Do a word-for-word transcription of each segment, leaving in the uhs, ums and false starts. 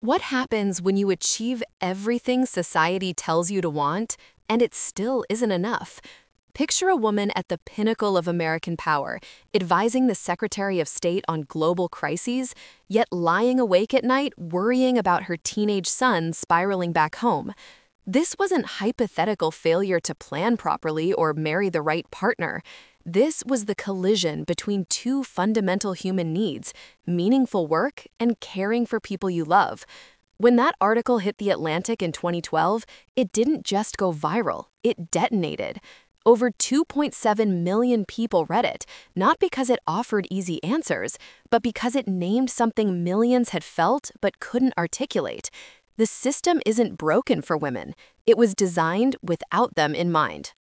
What happens when you achieve everything society tells you to want, and it still isn't enough? Picture a woman at the pinnacle of American power, advising the Secretary of State on global crises, yet lying awake at night worrying about her teenage son spiraling back home. This wasn't hypothetical failure to plan properly or marry the right partner. This was the collision between two fundamental human needs: meaningful work and caring for people you love. When that article hit The Atlantic in twenty twelve, it didn't just go viral, it detonated. Over two point seven million people read it, not because it offered easy answers, but because it named something millions had felt but couldn't articulate. The system isn't broken for women. It was designed without them in mind.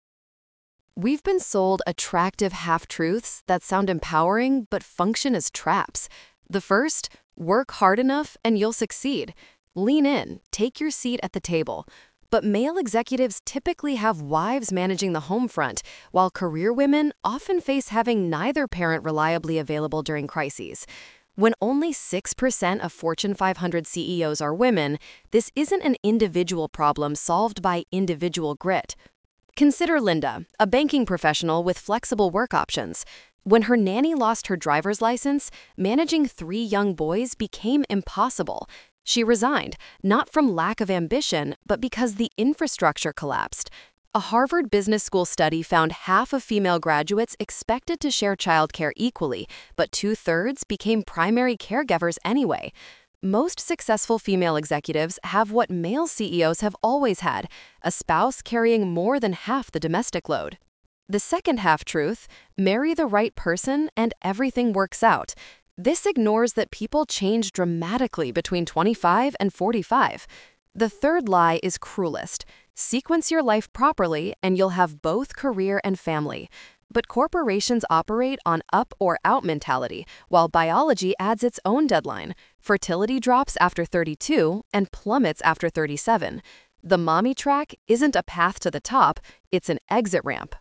We've been sold attractive half-truths that sound empowering but function as traps. The first, work hard enough and you'll succeed. Lean in, take your seat at the table. But male executives typically have wives managing the home front, while career women often face having neither parent reliably available during crises. When only six percent of Fortune five hundred C E Os are women, this isn't an individual problem solved by individual grit. Consider Linda, a banking professional with flexible work options. When her nanny lost her driver's license, managing three young boys became impossible. She resigned, not from lack of ambition, but because the infrastructure collapsed. A Harvard Business School study found half of female graduates expected to share childcare equally, but two-thirds became primary caregivers anyway. Most successful female executives have what male C E Os have always had: a spouse carrying more than half the domestic load. The second half-truth, marry the right person and everything works out. This ignores that people change dramatically between twenty-five and forty-five. The third lie is cruelest: sequence your life properly and you'll have both career and family. But corporations operate on up or out mentality, while biology adds its own deadline. Fertility drops after thirty-two and plummets after thirty-seven. The mommy track isn't a path to the top, it's an exit ramp.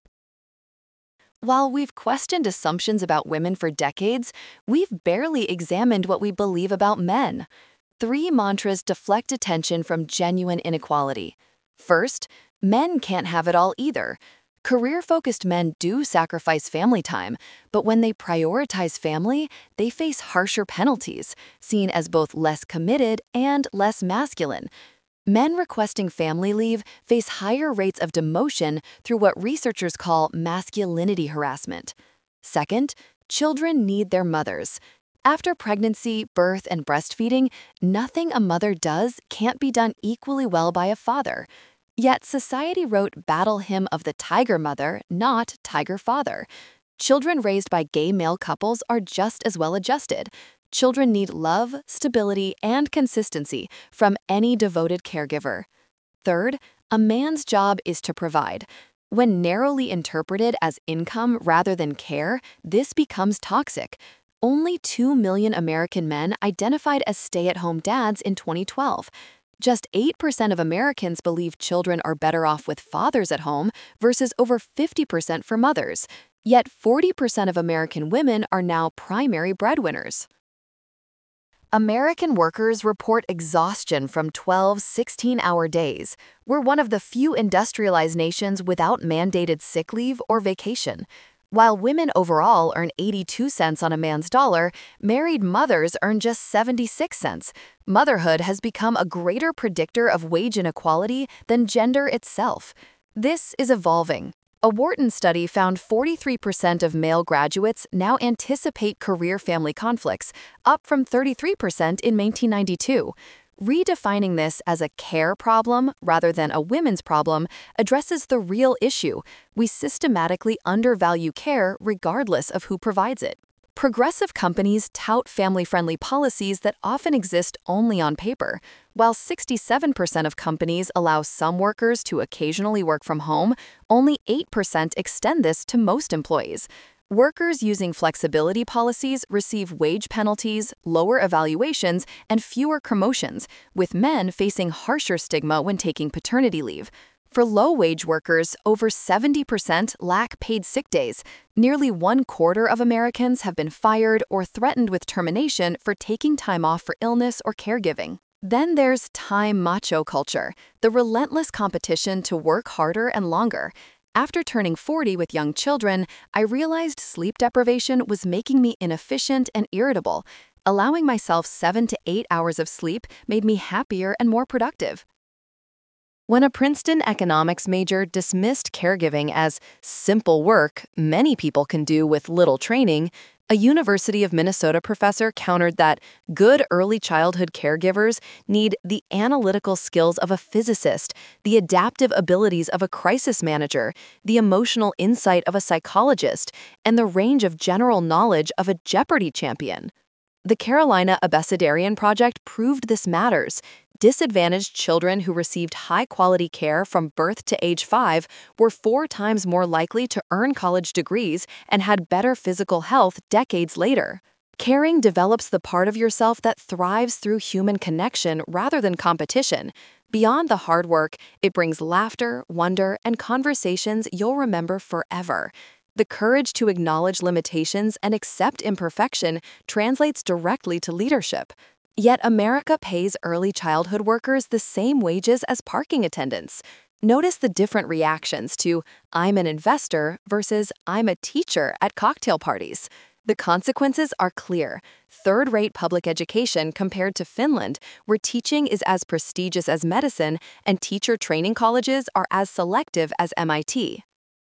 While we've questioned assumptions about women for decades, we've barely examined what we believe about men. Three mantras deflect attention from genuine inequality. First, men can't have it all either. Career-focused men do sacrifice family time, but when they prioritize family, they face harsher penalties, seen as both less committed and less masculine. Men requesting family leave face higher rates of demotion through what researchers call masculinity harassment. Second, children need their mothers. After pregnancy, birth, and breastfeeding, nothing a mother does can't be done equally well by a father. Yet society wrote Battle Hymn of the Tiger Mother, not Tiger Father. Children raised by gay male couples are just as well adjusted. Children need love, stability, and consistency from any devoted caregiver. Third, a man's job is to provide. When narrowly interpreted as income rather than care, this becomes toxic. Only two million American men identified as stay-at-home dads in twenty twelve. Just eight percent of Americans believe children are better off with fathers at home versus over fifty percent for mothers. Yet forty percent of American women are now primary breadwinners. American workers report exhaustion from twelve, sixteen-hour days. We're one of the few industrialized nations without mandated sick leave or vacation. While women overall earn eighty-two cents on a man's dollar, married mothers earn just seventy-six cents. Motherhood has become a greater predictor of wage inequality than gender itself. This is evolving. A Wharton study found forty-three percent of male graduates now anticipate career-family conflicts, up from thirty-three percent in nineteen ninety-two. Redefining this as a care problem rather than a women's problem addresses the real issue. We systematically undervalue care regardless of who provides it. Progressive companies tout family-friendly policies that often exist only on paper. While sixty-seven percent of companies allow some workers to occasionally work from home, only eight percent extend this to most employees. Workers using flexibility policies receive wage penalties, lower evaluations, and fewer promotions, with men facing harsher stigma when taking paternity leave. For low-wage workers, over seventy percent lack paid sick days. Nearly one quarter of Americans have been fired or threatened with termination for taking time off for illness or caregiving. Then there's time macho culture, the relentless competition to work harder and longer. After turning forty with young children, I realized sleep deprivation was making me inefficient and irritable. Allowing myself seven to eight hours of sleep made me happier and more productive. When a Princeton economics major dismissed caregiving as simple work many people can do with little training, a University of Minnesota professor countered that good early childhood caregivers need the analytical skills of a physicist, the adaptive abilities of a crisis manager, the emotional insight of a psychologist, and the range of general knowledge of a Jeopardy champion. The Carolina Abecedarian Project proved this matters. Disadvantaged children who received high-quality care from birth to age five were four times more likely to earn college degrees and had better physical health decades later. Caring develops the part of yourself that thrives through human connection rather than competition. Beyond the hard work, it brings laughter, wonder, and conversations you'll remember forever. The courage to acknowledge limitations and accept imperfection translates directly to leadership. Yet America pays early childhood workers the same wages as parking attendants. Notice the different reactions to "I'm an investor" versus "I'm a teacher" at cocktail parties. The consequences are clear. Third-rate public education compared to Finland, where teaching is as prestigious as medicine and teacher training colleges are as selective as M I T.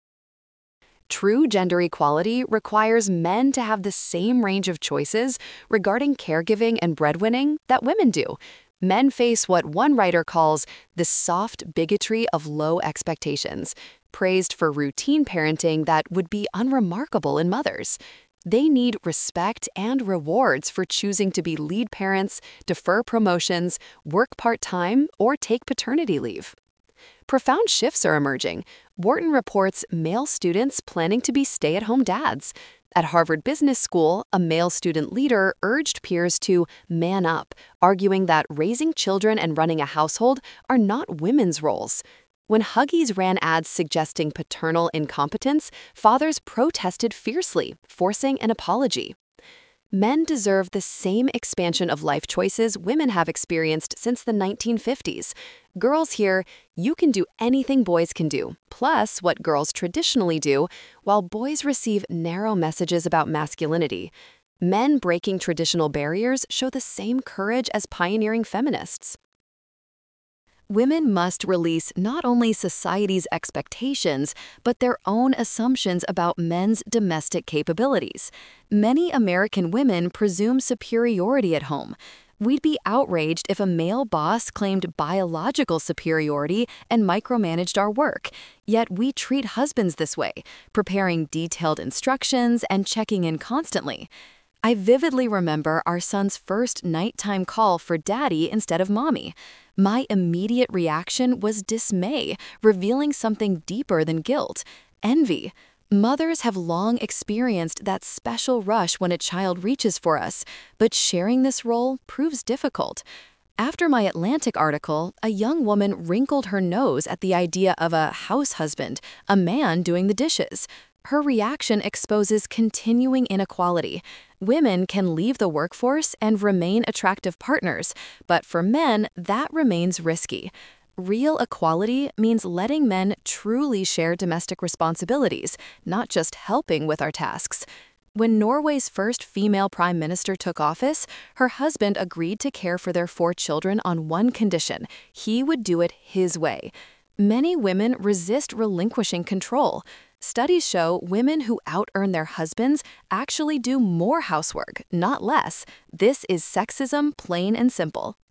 True gender equality requires men to have the same range of choices regarding caregiving and breadwinning that women do. Men face what one writer calls the soft bigotry of low expectations, praised for routine parenting that would be unremarkable in mothers. They need respect and rewards for choosing to be lead parents, defer promotions, work part-time, or take paternity leave. Profound shifts are emerging. Wharton reports male students planning to be stay-at-home dads. At Harvard Business School, a male student leader urged peers to man up, arguing that raising children and running a household are not women's roles. When Huggies ran ads suggesting paternal incompetence, fathers protested fiercely, forcing an apology. Men deserve the same expansion of life choices women have experienced since the nineteen fifties. Girls hear, "You can do anything boys can do," plus what girls traditionally do, while boys receive narrow messages about masculinity. Men breaking traditional barriers show the same courage as pioneering feminists. Women must release not only society's expectations, but their own assumptions about men's domestic capabilities. Many American women presume superiority at home. We'd be outraged if a male boss claimed biological superiority and micromanaged our work. Yet we treat husbands this way, preparing detailed instructions and checking in constantly. I vividly remember our son's first nighttime call for daddy instead of mommy. My immediate reaction was dismay, revealing something deeper than guilt, envy. Mothers have long experienced that special rush when a child reaches for us, but sharing this role proves difficult. After my Atlantic article, a young woman wrinkled her nose at the idea of a house husband, a man doing the dishes. Her reaction exposes continuing inequality. Women can leave the workforce and remain attractive partners, but for men, that remains risky. Real equality means letting men truly share domestic responsibilities, not just helping with our tasks. When Norway's first female prime minister took office, her husband agreed to care for their four children on one condition: he would do it his way. Many women resist relinquishing control. Studies show women who out-earn their husbands actually do more housework, not less. This is sexism, plain and simple.